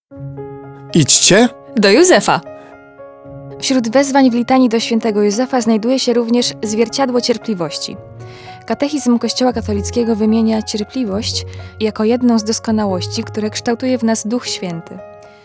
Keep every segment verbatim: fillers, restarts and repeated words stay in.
Idźcie do Józefa. Wśród wezwań w litanii do świętego Józefa znajduje się również zwierciadło cierpliwości. Katechizm Kościoła katolickiego wymienia cierpliwość jako jedną z doskonałości, które kształtuje w nas Duch Święty.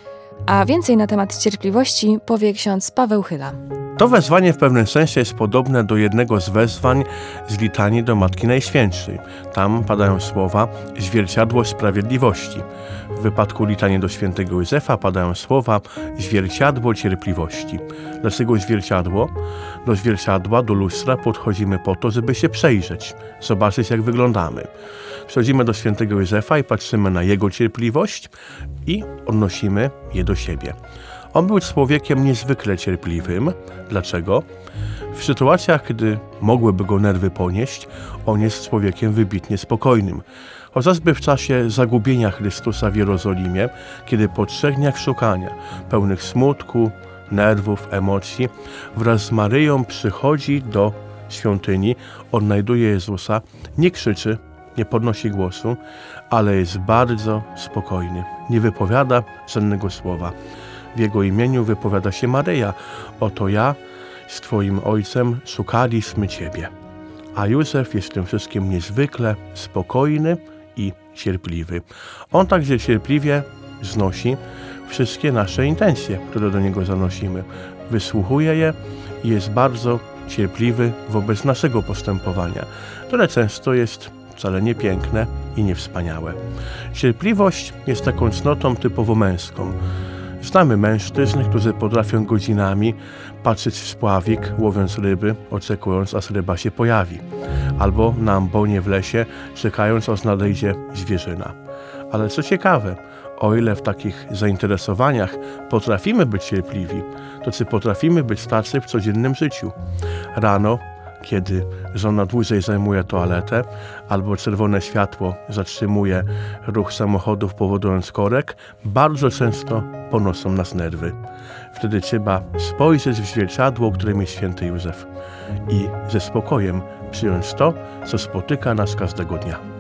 A więcej na temat cierpliwości powie ksiądz Paweł Chyla. To wezwanie w pewnym sensie jest podobne do jednego z wezwań z litanii do Matki Najświętszej. Tam padają słowa zwierciadło sprawiedliwości. W wypadku litanii do świętego Józefa padają słowa zwierciadło cierpliwości. Dlaczego zwierciadło? Do zwierciadła, do lustra podchodzimy po to, żeby się przejrzeć, zobaczyć, jak wyglądamy. Przechodzimy do świętego Józefa i patrzymy na jego cierpliwość i odnosimy je do siebie. On był człowiekiem niezwykle cierpliwym. Dlaczego? W sytuacjach, gdy mogłyby go nerwy ponieść, on jest człowiekiem wybitnie spokojnym. Chociażby w czasie zagubienia Chrystusa w Jerozolimie, kiedy po trzech dniach szukania, pełnych smutku, nerwów, emocji, wraz z Maryją przychodzi do świątyni, odnajduje Jezusa, nie krzyczy, nie podnosi głosu, ale jest bardzo spokojny. Nie wypowiada żadnego słowa. W jego imieniu wypowiada się Maryja. Oto ja z Twoim ojcem szukaliśmy Ciebie. A Józef jest w tym wszystkim niezwykle spokojny i cierpliwy. On także cierpliwie znosi wszystkie nasze intencje, które do niego zanosimy. Wysłuchuje je i jest bardzo cierpliwy wobec naszego postępowania, które często jest wcale nie piękne i niewspaniałe. Cierpliwość jest taką cnotą typowo męską. Znamy mężczyzn, którzy potrafią godzinami patrzeć w spławik, łowiąc ryby, oczekując, aż ryba się pojawi. Albo na ambonie w lesie, czekając, aż nadejdzie zwierzyna. Ale co ciekawe, o ile w takich zainteresowaniach potrafimy być cierpliwi, to czy potrafimy być tacy w codziennym życiu? Rano, kiedy żona dłużej zajmuje toaletę, albo czerwone światło zatrzymuje ruch samochodów, powodując korek, bardzo często ponoszą nas nerwy. Wtedy trzeba spojrzeć w zwierciadło, którym jest święty Józef i ze spokojem przyjąć to, co spotyka nas każdego dnia.